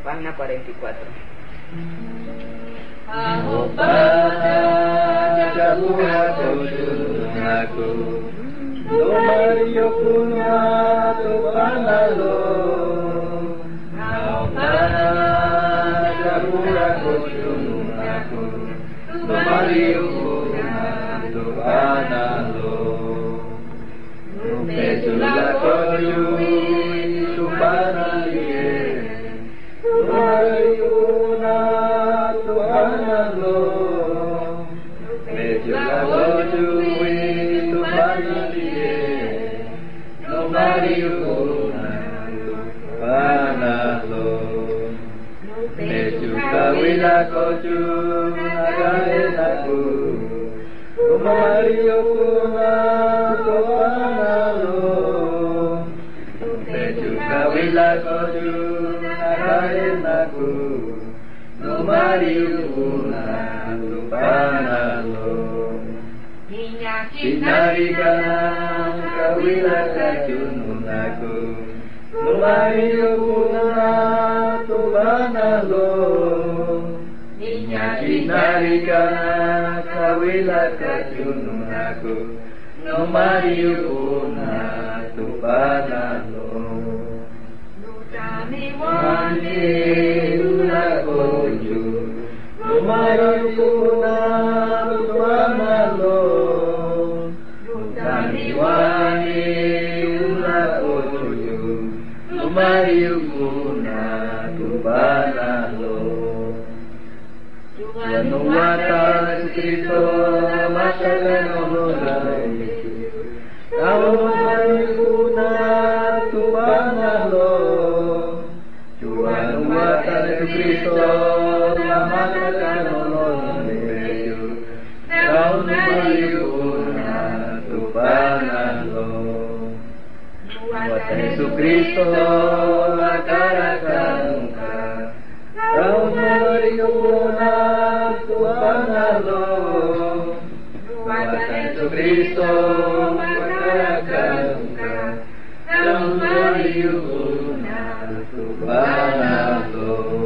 Página 44. Ako sa buhay ko ako, lumayo ko na ito panalo. Ako sa buhay ko ako, lumayo ko na ito panalo. Medyo ko yung supanaliye, lumayo na ito panalo. Medyo ko yung supanaliye, lumayo na ito panalo. Medyo kawin ako yung nagalit ako, lumayo ko na ito panalo. Medyo kawin ako yung nagalit ako, lumayo ko na ito panalo. Sinari ka ng kawin ako ako, lumayo ko na ito panalo. Sinari ka ng kawin ako, lumayo ko na ito panalo. Ako yun, lumayo ko na ito panalo. Ako yun, lumayo ko na ito panalo. Anong wata sa Kristo na masaganolay, lumayo ko na ito panalo. Anong wata sa Kristo na masaganolay, lumayo ko na ito panalo. Wata sa Kristo makarakan ka, lumayo ko na ito panalo. Wata sa Kristo makarakan ka, lumayo ko na ito panalo.